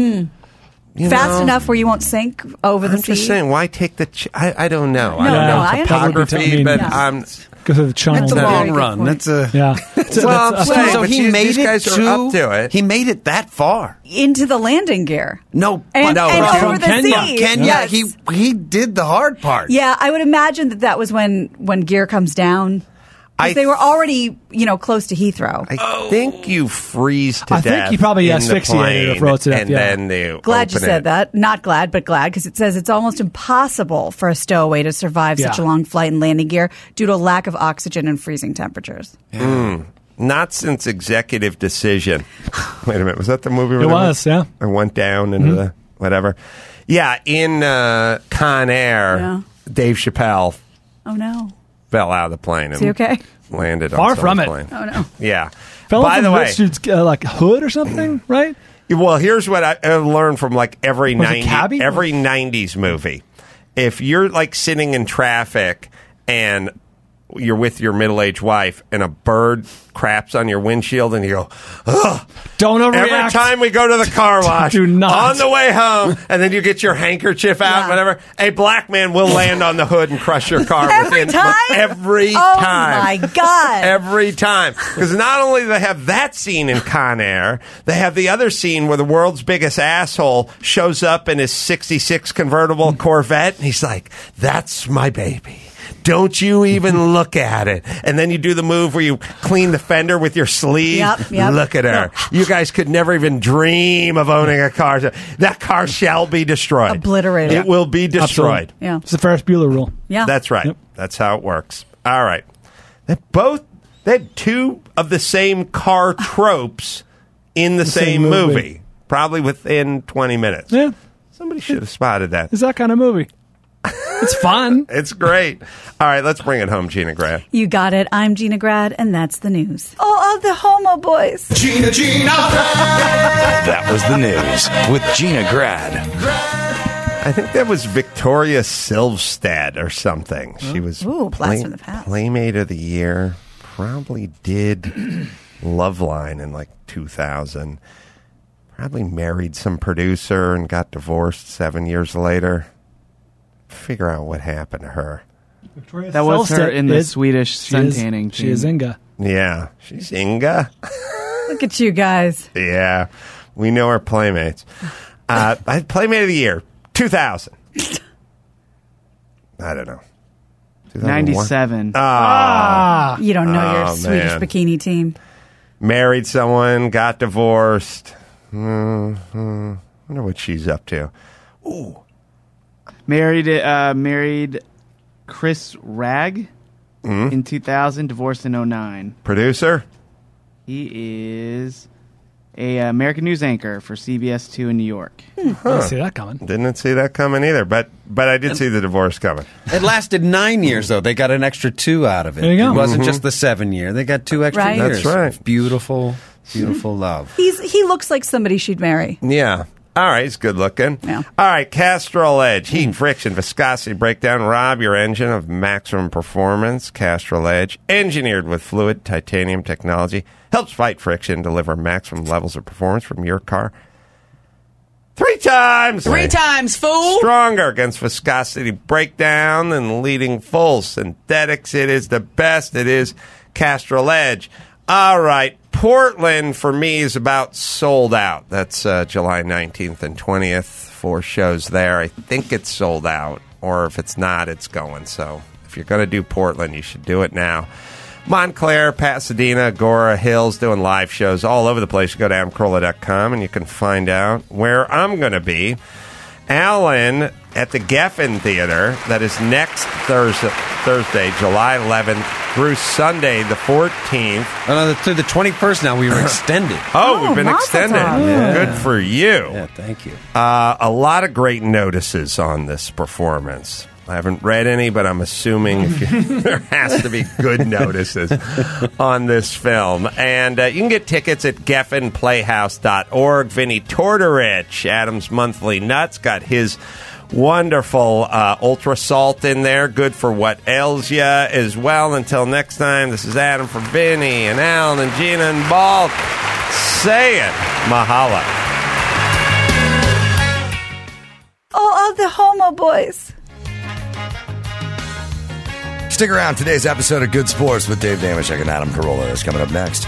You Fast know? enough where you won't sink over the I'm sea. just saying, why take the... I don't know. I No, don't know I understand. topography, but Yeah. I'm... Go through the channel. It's a Very long good run. point. That's a Yeah. Well, I'm saying, so but he made these it guys to, are up to it. He made it that far. Into the landing gear. No, And, no, and from over the Kenya. sea. Kenya. Yes. He did the hard part. Yeah, I would imagine that was when gear comes down. 'Cause I they were already, close to Heathrow. I think you freeze to I death. think he probably in the asphyxiated or plane, froze to death, and yeah. then they Glad you open said it. that. Not glad, but glad, because it says it's almost impossible for a stowaway to survive such a Yeah. long flight in landing gear due to a lack of oxygen and freezing temperatures. Not since Executive Decision. Wait a minute, was that the movie? It was, yeah. I went down into the whatever. Yeah, in Con Air, Yeah. Dave Chappelle Oh, no. fell out of the plane and Is he okay? landed Far on from someone's it. plane. Oh, no. Yeah. Fell By from the way, rich dude's hood or something, right? well, here's what I learned from every Was it Cabby? every 90s movie. If you're sitting in traffic and you're with your middle-aged wife and a bird craps on your windshield and you go, ugh. Don't overreact. Every time we go to the car wash, Do not. on the way home, and then you get your handkerchief out, Yeah. whatever, a black man will land on the hood and crush your car. Every time? Every Oh, time. my God. Every time. Because not only do they have that scene in Con Air, they have the other scene where the world's biggest asshole shows up in his 66 convertible Corvette, and he's like, that's my baby. Don't you even look at it. And then you do the move where you clean the fender with your sleeve. Yep. Look at her. You guys could never even dream of owning a car. That car shall be destroyed. Obliterated. It will be destroyed. Yeah. It's the Ferris Bueller rule. Yeah. That's right. Yep. That's how it works. All right. They had two of the same car tropes in the same same movie. movie, probably within 20 minutes. Yeah. Somebody should have spotted that. It's that kind of movie. It's fun. It's great. All right, let's bring it home, Gina Grad. You got it. I'm Gina Grad, and that's the news. Oh, the homo boys. Gina Grad. That was the news with Gina Grad. I think that was Victoria Silvstedt or something. She was Ooh, blast from the past. Playmate of the Year. Probably did Loveline in 2000. Probably married some producer and got divorced 7 years later. Figure out what happened to her. That was her in the Is- Swedish she is- suntanning She is team. Inga. Yeah, she's Inga. Look at you guys. Yeah, we know our playmates. I had Playmate of the Year, 2000. I don't know. 2001? 97. You don't know your Oh, Swedish man. bikini team. Married someone, got divorced. Wonder what she's up to. Ooh, Married Chris Ragg in 2000, divorced in 2009. producer? He is a American news anchor for CBS 2 in New York. Didn't see that coming. Didn't see that coming either, but I did see the divorce coming. It lasted 9 years, though. They got an extra 2 out of it. There you go. It wasn't just the 7 year. They got 2 extra Right. years. That's right. Beautiful. Beautiful love. He looks like somebody she'd marry. Yeah. All right, he's good looking. Yeah. All right, Castrol Edge. Heat, friction, viscosity breakdown. Rob your engine of maximum performance. Castrol Edge, engineered with fluid titanium technology, helps fight friction, deliver maximum levels of performance from your car. 3 times! 3 times, fool! Stronger against viscosity breakdown than leading full synthetics. It is the best. It is Castrol Edge. All right. Portland, for me, is about sold out. That's July 19th and 20th. 4 shows there. I think it's sold out. Or if it's not, it's going. So if you're going to do Portland, you should do it now. Montclair, Pasadena, Agora, Hills, doing live shows all over the place. You go to adamcarolla.com and you can find out where I'm going to be. Alan at the Geffen Theater. That is next Thursday, July 11th through Sunday, the 14th. Through the 21st now. We were extended. We've been extended. Yeah. Good for you. Yeah, thank you. A lot of great notices on this performance. I haven't read any, but I'm assuming there has to be good notices on this film. And you can get tickets at geffenplayhouse.org. Vinny Tortorich, Adam's Monthly Nuts, got his wonderful ultra salt in there. Good for what ails you as well. Until next time, this is Adam for Vinny and Alan and Gina and Balt. Say it. Mahala. Oh, the homo boys. Stick around. Today's episode of Good Sports with Dave Dameshek and Adam Carolla is coming up next.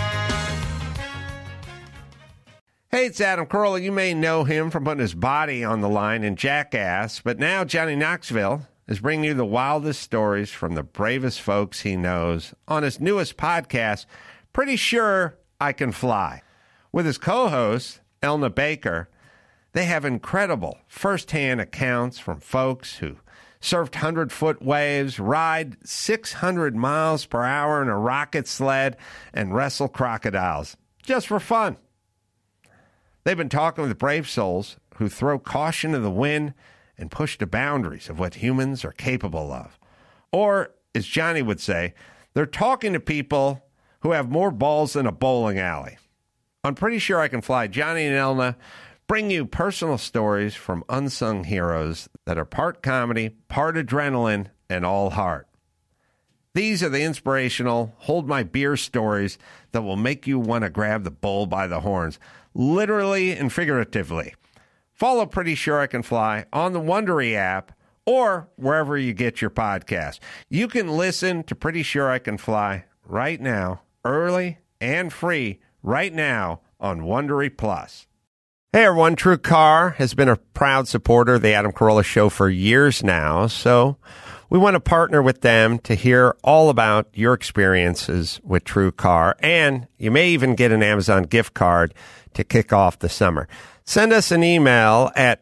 Hey, it's Adam Carolla. You may know him from putting his body on the line in Jackass, but now Johnny Knoxville is bringing you the wildest stories from the bravest folks he knows on his newest podcast, Pretty Sure I Can Fly. With his co-host, Elna Baker, they have incredible first-hand accounts from folks who surfed 100-foot waves, ride 600 miles per hour in a rocket sled, and wrestle crocodiles, just for fun. They've been talking with brave souls who throw caution to the wind and push the boundaries of what humans are capable of. Or, as Johnny would say, they're talking to people who have more balls than a bowling alley. I'm Pretty Sure I Can Fly. Johnny and Elna bring you personal stories from unsung heroes that are part comedy, part adrenaline, and all heart. These are the inspirational, hold my beer stories that will make you want to grab the bull by the horns, literally and figuratively. Follow Pretty Sure I Can Fly on the Wondery app or wherever you get your podcast. You can listen to Pretty Sure I Can Fly right now, early and free, right now on Wondery Plus. Hey everyone, True Car has been a proud supporter of the Adam Carolla Show for years now, so we want to partner with them to hear all about your experiences with True Car, and you may even get an Amazon gift card to kick off the summer. Send us an email at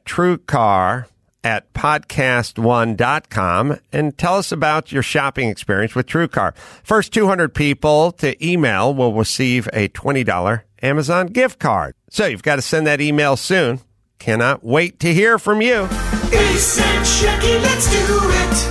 truecar@podcast1.com and tell us about your shopping experience with True Car. First 200 people to email will receive a $20 Amazon gift card. So you've got to send that email soon. Cannot wait to hear from you. Ace and Shecky, let's do it.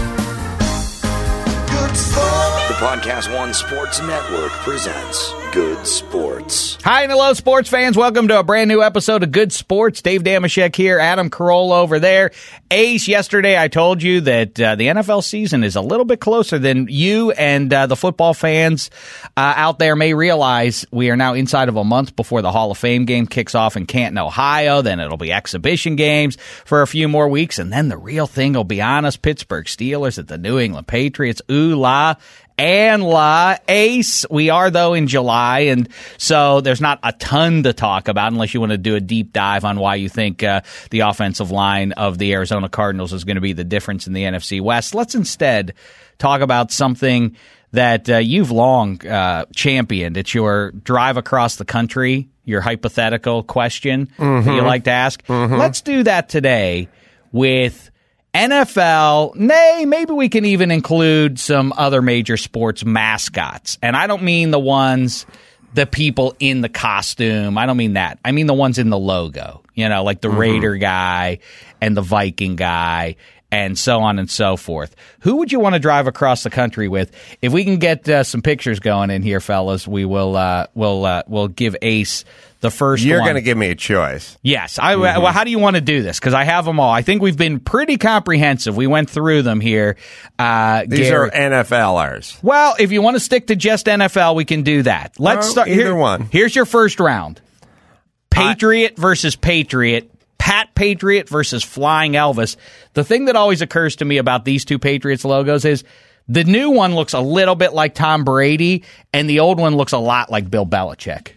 Good Sports. The Podcast One Sports Network presents Good Sports. Hi and hello, sports fans. Welcome to a brand new episode of Good Sports. Dave Dameshek here, Adam Carolla over there. Ace, yesterday I told you that the NFL season is a little bit closer than you and the football fans out there may realize. We are now inside of a month before the Hall of Fame game kicks off in Canton, Ohio. Then it'll be exhibition games for a few more weeks. And then the real thing will be on us. Pittsburgh Steelers at the New England Patriots. Ooh la and la. Ace. We are, though, in July, and so there's not a ton to talk about unless you want to do a deep dive on why you think the offensive line of the Arizona Cardinals is going to be the difference in the NFC West. Let's instead talk about something that you've long championed. It's your drive across the country, your hypothetical question that you like to ask. Let's do that today with NFL, maybe we can even include some other major sports mascots. And I don't mean the people in the costume. I don't mean that. I mean the ones in the logo, like the Raider guy and the Viking guy and so on and so forth. Who would you want to drive across the country with? If we can get some pictures going in here, fellas, we will we'll give Ace the first You're one. going to give me a choice. Yes. Well, how do you want to do this? Because I have them all. I think we've been pretty comprehensive. We went through them here. These are NFLers. Well, if you want to stick to just NFL, we can do that. Let's start. Either one. Here's your first round. Patriot versus Patriot. Pat Patriot versus Flying Elvis. The thing that always occurs to me about these two Patriots logos is the new one looks a little bit like Tom Brady, and the old one looks a lot like Bill Belichick.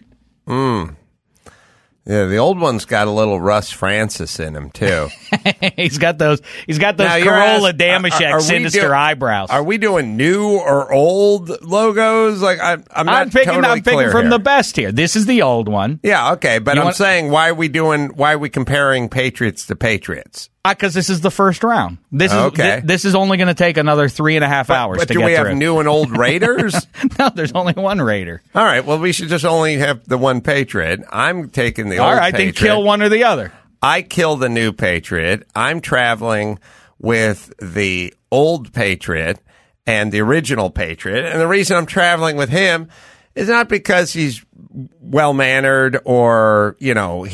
Yeah, the old one's got a little Russ Francis in him too. He's got those Corolla Damashek sinister eyebrows. Are we doing new or old logos? Like I'm picking from here. the best here. This is the old one. Yeah, okay, but I'm saying why are we comparing Patriots to Patriots? Because this is the first round. This is okay. This is only going to take another 3.5 hours but to do get we have through. new and old Raiders? No, there's only one Raider. All right, well, we should just only have the one Patriot. I'm taking the old All right, Patriot. then kill one or the other. I kill the new Patriot. I'm traveling with the old Patriot and the original Patriot. And the reason I'm traveling with him is not because he's well-mannered or, he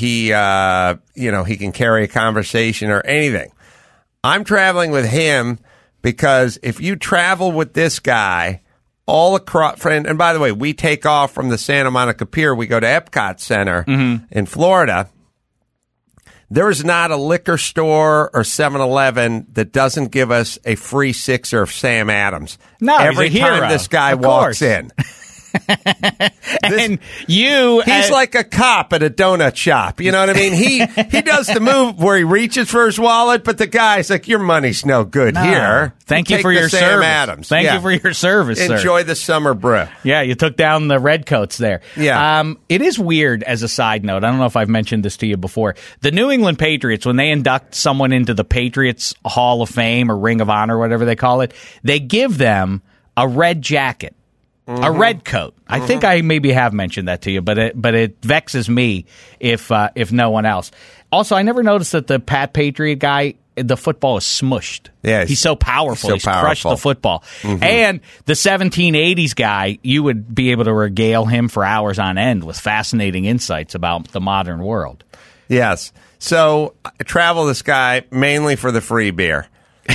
can carry a conversation or anything. I'm traveling with him because if you travel with this guy all across, and by the way, we take off from the Santa Monica Pier, we go to Epcot Center in Florida. There's not a liquor store or 7-Eleven that doesn't give us a free sixer of Sam Adams. No, every he's a hero. time this guy Of walks course. in. And he's like a cop at a donut shop. You know what I mean? He does the move where he reaches for his wallet, but the guy's like, your money's no good here. Thank you Take for the your Sam service. Adams. Thank you for your service, sir. Enjoy the summer brew. Yeah, you took down the redcoats there. Yeah. It is weird as a side note. I don't know if I've mentioned this to you before. The New England Patriots, when they induct someone into the Patriots Hall of Fame or Ring of Honor, whatever they call it, they give them a red jacket. A red coat. I think I maybe have mentioned that to you, but it vexes me if no one else. Also, I never noticed that the Pat Patriot guy, the football is smushed. Yeah, he's so powerful. He's crushed the football. And the 1780s guy, you would be able to regale him for hours on end with fascinating insights about the modern world. Yes. So I travel this guy mainly for the free beer.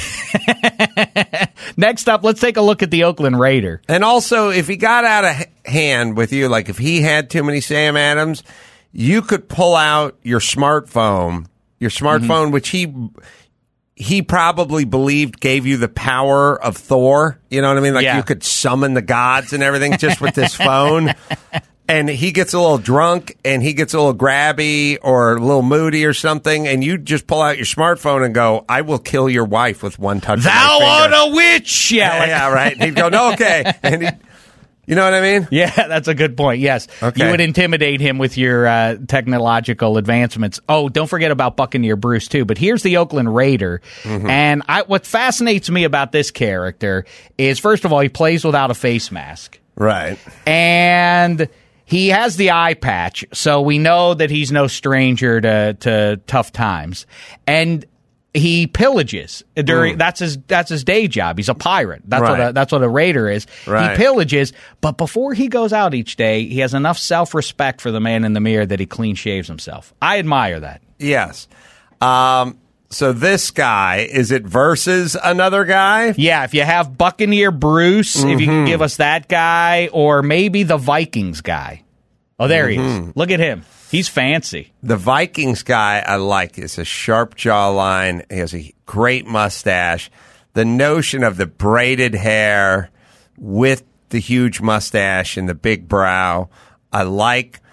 Next up, let's take a look at the Oakland Raider. And also, if he got out of hand with you, like if he had too many Sam Adams, you could pull out your smartphone, which he probably believed gave you the power of Thor. You know what I mean? Like you could summon the gods and everything just with this phone. And he gets a little drunk and he gets a little grabby or a little moody or something, and you just pull out your smartphone and go, I will kill your wife with one touch of my Thou finger. art a witch! Yeah, right. And he'd go, no, okay. And you know what I mean? Yeah, that's a good point. Yes. Okay. You would intimidate him with your technological advancements. Oh, don't forget about Buccaneer Bruce, too. But here's the Oakland Raider. And what fascinates me about this character is, first of all, he plays without a face mask. Right. And he has the eye patch, so we know that he's no stranger to tough times. And he pillages during that's his day job. He's a pirate. That's what a raider is. Right. He pillages, but before he goes out each day, he has enough self-respect for the man in the mirror that he clean shaves himself. I admire that. Yes. So this guy, is it versus another guy? Yeah, if you have Buccaneer Bruce, if you can give us that guy, or maybe the Vikings guy. Oh, there he is. Look at him. He's fancy. The Vikings guy I like is a sharp jawline. He has a great mustache. The notion of the braided hair with the huge mustache and the big brow, I like.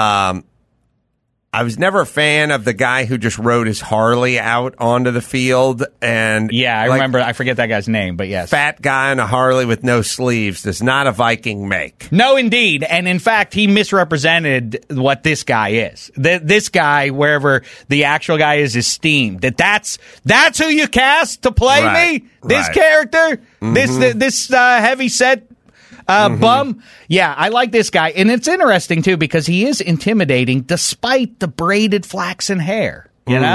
I was never a fan of the guy who just rode his Harley out onto the field. And yeah, I remember. I forget that guy's name, but yes. Fat guy on a Harley with no sleeves does not a Viking make. No, indeed. And in fact, he misrepresented what this guy is. This guy, wherever the actual guy is esteemed. That's who you cast to play me? This character? This heavy set bum? Yeah, I like this guy. And it's interesting, too, because he is intimidating despite the braided flaxen hair. You know?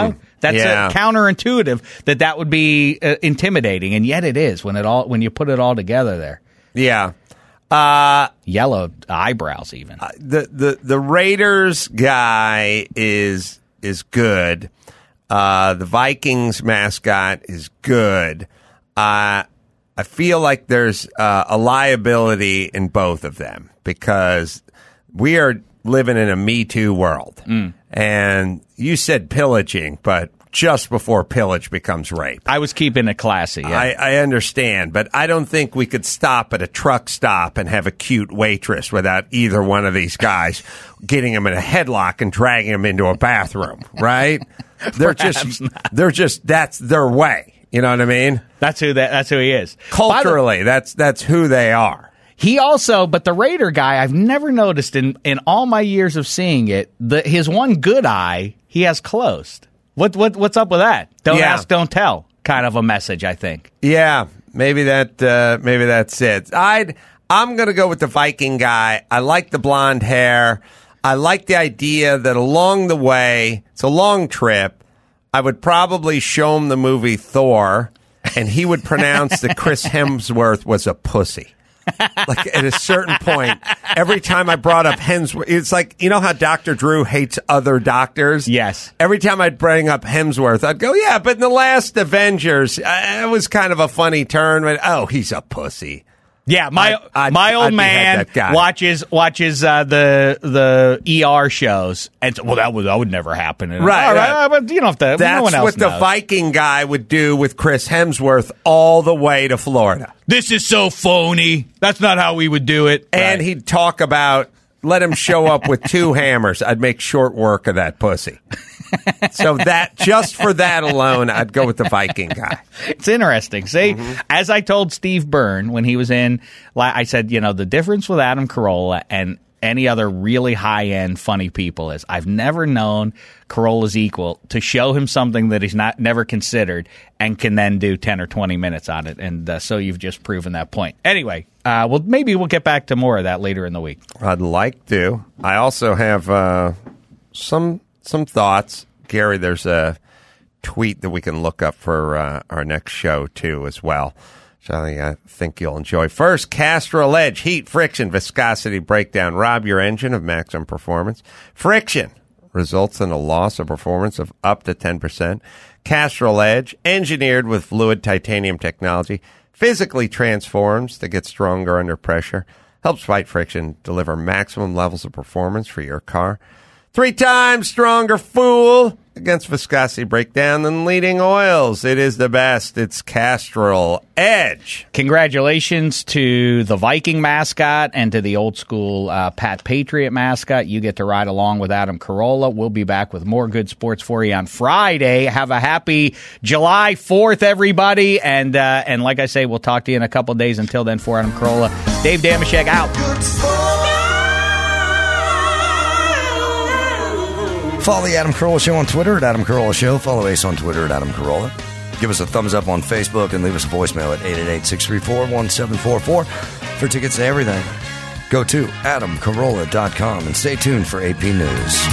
That's counterintuitive that would be intimidating, and yet it is when you put it all together there. Yeah. Yellow eyebrows even. The Raiders guy is good. The Vikings mascot is good. I feel like there's a liability in both of them because we are living in a Me Too world. And you said pillaging, but just before pillage becomes rape. I was keeping it classy. Yeah. I understand, but I don't think we could stop at a truck stop and have a cute waitress without either one of these guys getting him in a headlock and dragging him into a bathroom, right? They're just that's their way. You know what I mean? That's who he is. Culturally, that's who they are. He also, but the Raider guy, I've never noticed in all my years of seeing it, his one good eye he has closed. What's up with that? Don't ask, don't tell. Kind of a message, I think. Yeah, maybe that's it. I'm going to go with the Viking guy. I like the blonde hair. I like the idea that along the way, it's a long trip. I would probably show him the movie Thor, and he would pronounce that Chris Hemsworth was a pussy. Like at a certain point, every time I brought up Hemsworth, it's like, you know how Dr. Drew hates other doctors? Yes. Every time I'd bring up Hemsworth, I'd go, yeah, but in the last Avengers, it was kind of a funny turn. But, oh, he's a pussy. Yeah, my old man watches the ER shows, and that would never happen. Right. But you don't have to. That's no one else what the knows. Viking guy would do with Chris Hemsworth all the way to Florida. This is so phony. That's not how we would do it. And he'd talk about let him show up with 2 hammers. I'd make short work of that pussy. So that just for that alone, I'd go with the Viking guy. It's interesting. See, as I told Steve Byrne when he was in, I said, the difference with Adam Carolla and any other really high-end funny people is I've never known Carolla's equal to show him something that he's never considered and can then do 10 or 20 minutes on it. And so you've just proven that point. Anyway, maybe we'll get back to more of that later in the week. I'd like to. I also have some thoughts. Gary, there's a tweet that we can look up for our next show, too, as well. So I think you'll enjoy. First, Castrol Edge, heat, friction, viscosity breakdown. Rob your engine of maximum performance. Friction results in a loss of performance of up to 10%. Castrol Edge, engineered with fluid titanium technology, physically transforms to get stronger under pressure, helps fight friction, deliver maximum levels of performance for your car. 3 times stronger fuel against viscosity breakdown than leading oils. It is the best. It's Castrol Edge. Congratulations to the Viking mascot and to the old school Pat Patriot mascot. You get to ride along with Adam Carolla. We'll be back with more good sports for you on Friday. Have a happy July 4th, everybody. And like I say, we'll talk to you in a couple days. Until then, for Adam Carolla, Dave Dameshek out. Follow the Adam Carolla Show on Twitter at Adam Carolla Show. Follow Ace on Twitter at Adam Carolla. Give us a thumbs up on Facebook and leave us a voicemail at 888-634-1744 for tickets to everything. Go to adamcarolla.com and stay tuned for AP News.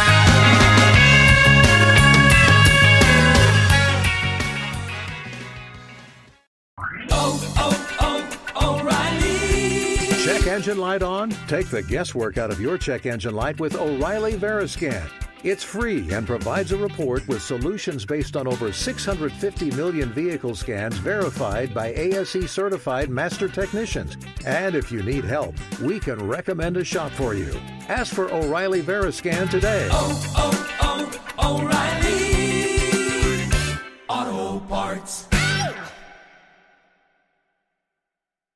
Check engine light on? Take the guesswork out of your check engine light with O'Reilly Veriscan. It's free and provides a report with solutions based on over 650 million vehicle scans verified by ASE certified master technicians. And if you need help, we can recommend a shop for you. Ask for O'Reilly Veriscan today. O'Reilly Auto Parts.